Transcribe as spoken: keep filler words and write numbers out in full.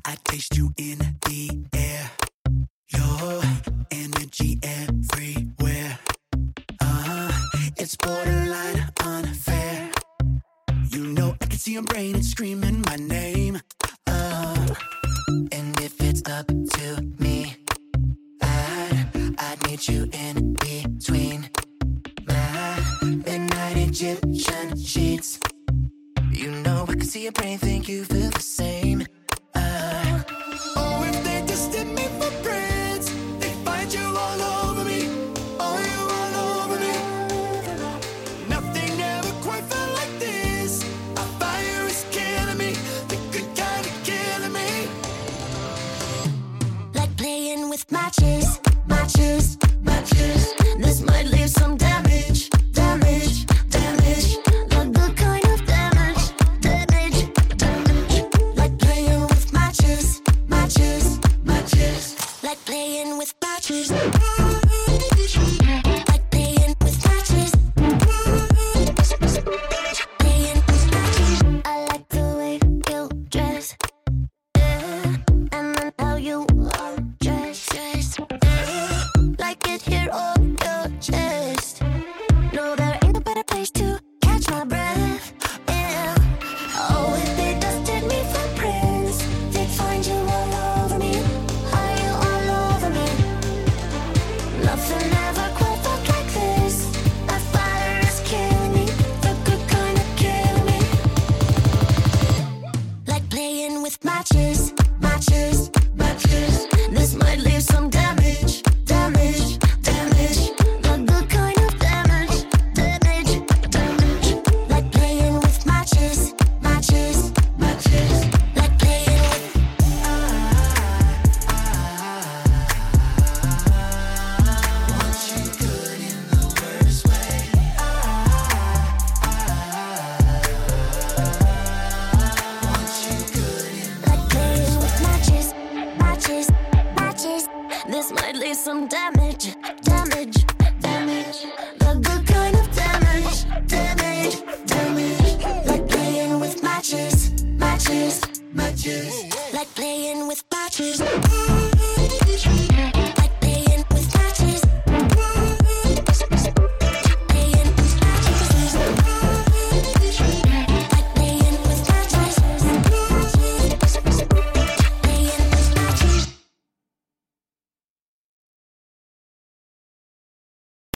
I taste you in the air. Your energy everywhere. Uh, it's borderline unfair. You know I can see your brain, it's screaming my name. Uh, and if it's up to me, I'd, I'd meet you in between my midnight Egyptian sheets. You know I can see your brain, think you feel the same. Uh, oh, if they tested me for brains, they find you all over me. Oh, you all over me. Nothing ever quite felt like this. A fire is killing me, the good kind of killing me. Like playing with matches, matches, matches. This might leave some damage, damage, damage. The good kind of damage, damage, damage. Like playing with matches, matches, matches. Like playing with matches. Like playing with matches. Playing with matches. I like the way you dress, yeah. And then how you undress, dress. Like it here on your chest. No, there ain't a better place to catch my breath, yeah. Oh, if they dusted me for prints, they'd find you all over me. Are you all over me? Nothing ever quite felt like this. That fire is killing me, the good kind of killing me. Like playing with matches, matches, matches. This might leave some damage, damage, damage. The good kind of damage, damage, damage. Like playing with matches, matches, matches. Like playing with. Want you good in the worst way. Want you good in the Like playing with matches, matches, matches. This might leave some damage, damage, damage. The good kind of damage, damage, damage. Like playing with matches, matches, matches. like playing with matches.